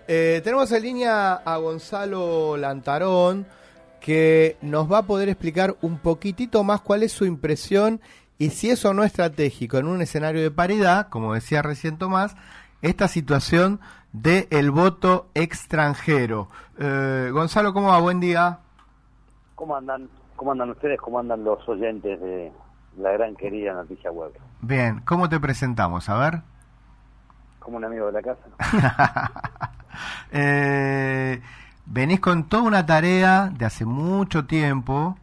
Tenemos en línea a Gonzalo Lantarón, que nos va a poder explicar un poquitito más cuál es su impresión y si es o no estratégico en un escenario de paridad, como decía recién Tomás, esta situación del voto extranjero. Gonzalo, ¿cómo va? Buen día. ¿Cómo andan? ¿Cómo andan ustedes? ¿Cómo andan los oyentes de la gran querida Noticia Web? Bien, ¿cómo te presentamos? A ver. Como un amigo de la casa. Venís con toda una tarea de hace mucho tiempo,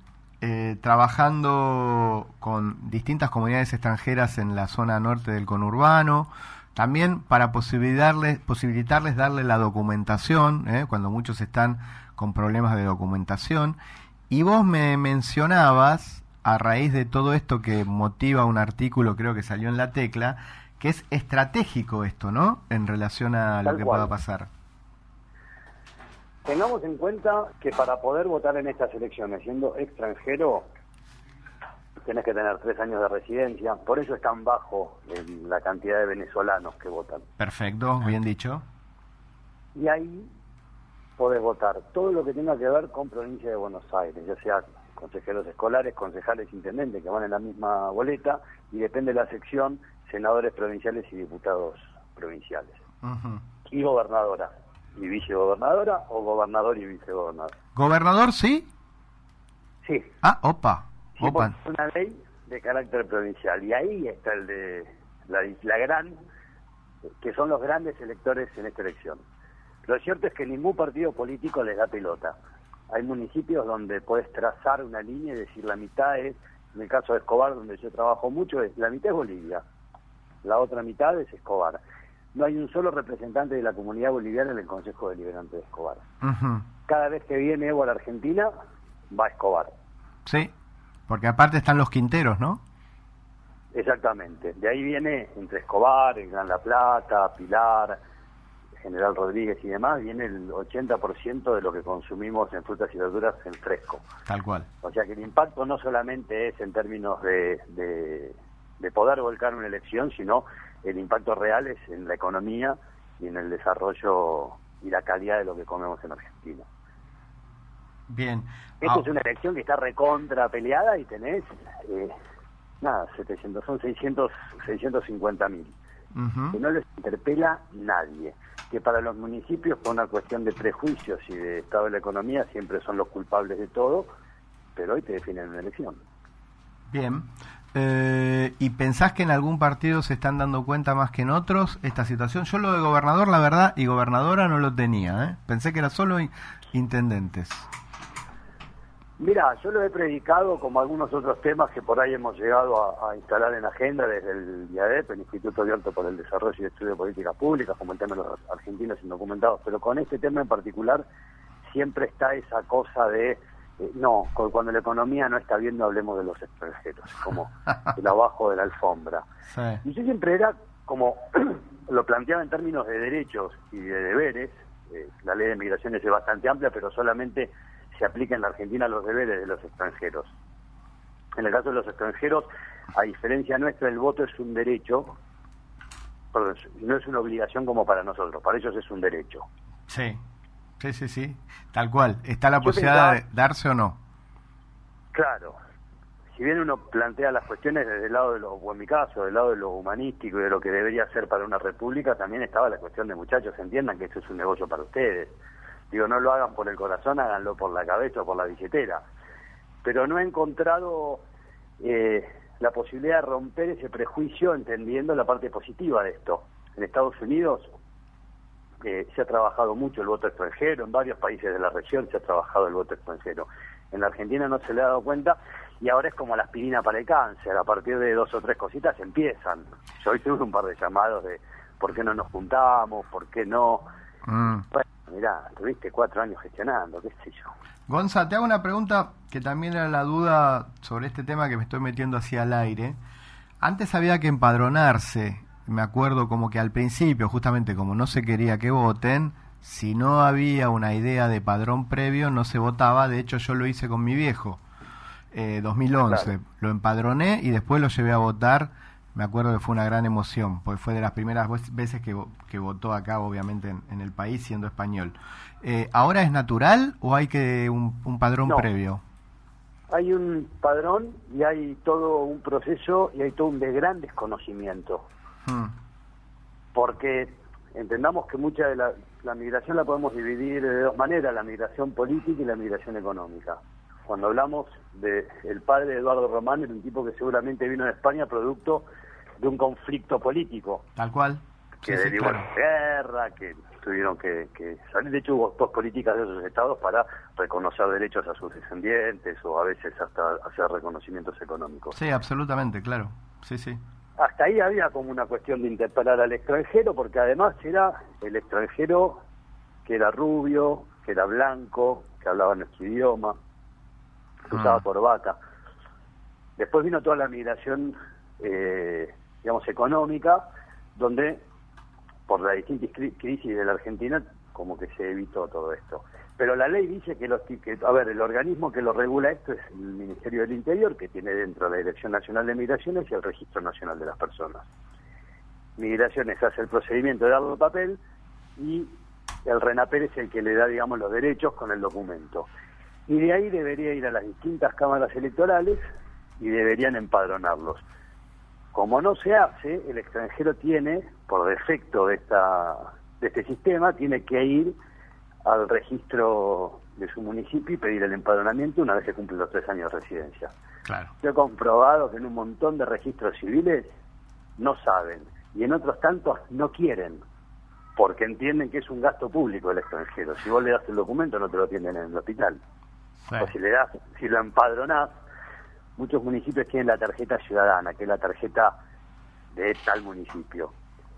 trabajando con distintas comunidades extranjeras en la zona norte del conurbano, también para posibilitarles darle la documentación, cuando muchos están con problemas de documentación. Y vos me mencionabas, a raíz de todo esto que motiva un artículo, creo que salió en La Tecla, que es estratégico esto, ¿no?, en relación a lo que pueda pasar. Tengamos en cuenta que para poder votar en estas elecciones siendo extranjero tenés que tener 3 años de residencia, por eso es tan bajo la cantidad de venezolanos que votan. Perfecto, bien dicho. Y ahí podés votar todo lo que tenga que ver con provincia de Buenos Aires, ya sea consejeros escolares, concejales, intendentes, que van en la misma boleta, y depende de la sección, senadores provinciales y diputados provinciales. Y gobernadora, y vicegobernadora, o gobernador y vicegobernador. ¿Gobernador sí? Sí. Ah, opa. Sí, opa. Es una ley de carácter provincial, y ahí está el de la gran, que son los grandes electores en esta elección. Lo cierto es que ningún partido político les da pelota. Hay municipios donde puedes trazar una línea y decir la mitad es, en el caso de Escobar, donde yo trabajo mucho, la mitad es Bolivia, la otra mitad es Escobar. No hay un solo representante de la comunidad boliviana en el Consejo Deliberante de Escobar. Cada vez que viene Evo a la Argentina, va a Escobar. Sí, porque aparte están los quinteros, ¿no? Exactamente. De ahí viene, entre Escobar, el Gran La Plata, Pilar, General Rodríguez y demás, viene el 80% de lo que consumimos en frutas y verduras en fresco. Tal cual. O sea que el impacto no solamente es en términos de poder volcar una elección, sino el impacto real es en la economía y en el desarrollo y la calidad de lo que comemos en Argentina. Bien. Esta es una elección que está recontra peleada y tenés, 700, son 650.000. Que no les interpela nadie, que para los municipios, por una cuestión de prejuicios y de estado de la economía, siempre son los culpables de todo, pero hoy te definen una elección. Bien. ¿Y pensás que en algún partido se están dando cuenta más que en otros esta situación? Yo lo de gobernador, la verdad, y gobernadora no lo tenía, Pensé que era solo intendentes. Mira, yo lo he predicado como algunos otros temas que por ahí hemos llegado a instalar en agenda desde el IADEP, el Instituto Abierto por el Desarrollo y Estudio de Políticas Públicas, como el tema de los argentinos indocumentados, pero con este tema en particular siempre está esa cosa de, cuando la economía no está bien no hablemos de los extranjeros, como el abajo de la alfombra. Sí. Y yo siempre era como, lo planteaba en términos de derechos y de deberes, la ley de migraciones es bastante amplia, pero solamente se aplica en la Argentina los deberes de los extranjeros. En el caso de los extranjeros, a diferencia nuestra, el voto es un derecho, perdón, no es una obligación como para nosotros, para ellos es un derecho. Sí, tal cual. ¿Está la posibilidad de darse o no? Claro. Si bien uno plantea las cuestiones desde el lado de o en mi caso, del lado de lo humanístico y de lo que debería ser para una república, también estaba la cuestión de, muchachos, entiendan que esto es un negocio para ustedes. Digo, no lo hagan por el corazón, háganlo por la cabeza o por la billetera. Pero no he encontrado la posibilidad de romper ese prejuicio entendiendo la parte positiva de esto. En Estados Unidos se ha trabajado mucho el voto extranjero, en varios países de la región se ha trabajado el voto extranjero. En la Argentina no se le ha dado cuenta y ahora es como la aspirina para el cáncer, a partir de 2 o 3 cositas empiezan. Yo hoy tuve un par de llamados de ¿por qué no nos juntamos? ¿Por qué no? Bueno, mirá, tuviste 4 años gestionando, qué sé yo. Gonza, te hago una pregunta que también era la duda sobre este tema que me estoy metiendo hacia el aire. Antes había que empadronarse, me acuerdo como que al principio, justamente como no se quería que voten, si no había una idea de padrón previo no se votaba. De hecho yo lo hice con mi viejo, 2011, claro. Lo empadroné y después lo llevé a votar Me acuerdo que fue una gran emoción, porque fue de las primeras veces que votó acá, obviamente, en el país, siendo español. ¿Ahora es natural o hay que un padrón previo? Hay un padrón y hay todo un proceso y hay todo un gran desconocimiento. Porque entendamos que mucha de la migración la podemos dividir de dos maneras, la migración política y la migración económica. Cuando hablamos de el padre de Eduardo Román, era un tipo que seguramente vino de España producto de un conflicto político. Tal cual. Que derivó la guerra, que tuvieron que salir. De hecho, hubo dos políticas de esos estados para reconocer derechos a sus descendientes o a veces hasta hacer reconocimientos económicos. Sí, absolutamente, claro. Sí, sí. Hasta ahí había como una cuestión de interpelar al extranjero, porque además era el extranjero que era rubio, que era blanco, que hablaba nuestro idioma, que usaba corbata. Después vino toda la migración, digamos, económica, donde por la distinta crisis de la Argentina como que se evitó todo esto. Pero la ley dice que el organismo que lo regula esto es el Ministerio del Interior, que tiene dentro la Dirección Nacional de Migraciones y el Registro Nacional de las Personas. Migraciones hace el procedimiento de darle el papel y el RENAPER es el que le da, digamos, los derechos con el documento. Y de ahí debería ir a las distintas cámaras electorales y deberían empadronarlos. Como no se hace, el extranjero tiene, por defecto de este sistema, tiene que ir al registro de su municipio y pedir el empadronamiento una vez que cumplen los 3 años de residencia. Claro. Yo he comprobado que en un montón de registros civiles no saben, y en otros tantos no quieren, porque entienden que es un gasto público el extranjero. Si vos le das el documento no te lo atienden en el hospital. Sí. O si lo empadronás, muchos municipios tienen la tarjeta ciudadana, que es la tarjeta de tal municipio.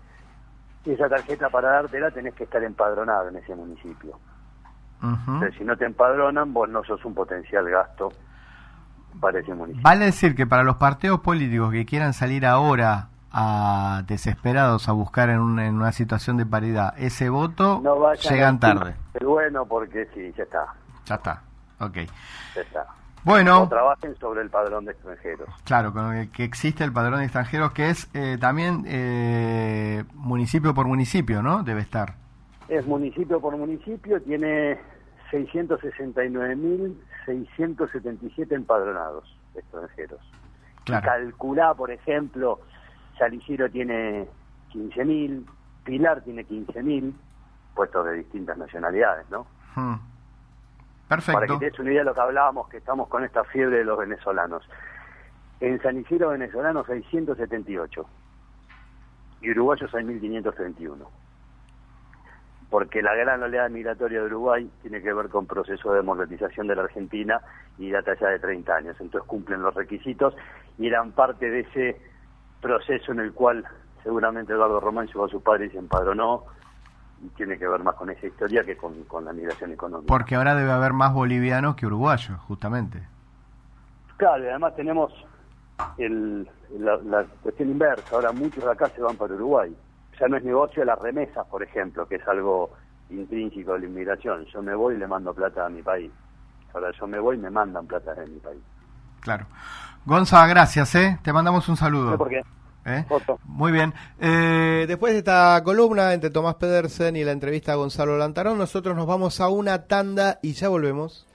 Y esa tarjeta, para dártela, tenés que estar empadronado en ese municipio. Entonces, si no te empadronan, vos no sos un potencial gasto para ese municipio. Vale decir que para los partidos políticos que quieran salir ahora desesperados a buscar en una situación de paridad ese voto, no llegan tarde. Pero bueno, porque sí, ya está. Ya está, ok. Ya está. Bueno, o trabajen sobre el padrón de extranjeros. Claro, con el que existe el padrón de extranjeros, que es también municipio por municipio, ¿no? Debe estar. Es municipio por municipio, tiene 669.677 empadronados extranjeros. Claro. Y calculá, por ejemplo, San Isidro tiene 15.000, Pilar tiene 15.000, puestos de distintas nacionalidades, ¿no? Perfecto. Para que te des una idea de lo que hablábamos, que estamos con esta fiebre de los venezolanos. En San Isidro venezolanos hay 178 y uruguayos hay 1.531. Porque la gran oleada migratoria de Uruguay tiene que ver con proceso de democratización de la Argentina y data ya de 30 años. Entonces cumplen los requisitos y eran parte de ese proceso en el cual seguramente Eduardo Román llevó a su padre y se empadronó. Y tiene que ver más con esa historia que con la migración económica. Porque ahora debe haber más bolivianos que uruguayos, justamente. Claro, y además tenemos la cuestión inversa. Ahora muchos de acá se van para Uruguay. Ya no es negocio las remesas, por ejemplo, que es algo intrínseco de la inmigración. Yo me voy y le mando plata a mi país. Ahora yo me voy y me mandan plata de mi país. Claro. Gonza, gracias, Te mandamos un saludo. No, ¿por qué? Muy bien. Después de esta columna entre Tomás Pedersen y la entrevista a Gonzalo Lantarón, nosotros nos vamos a una tanda y ya volvemos.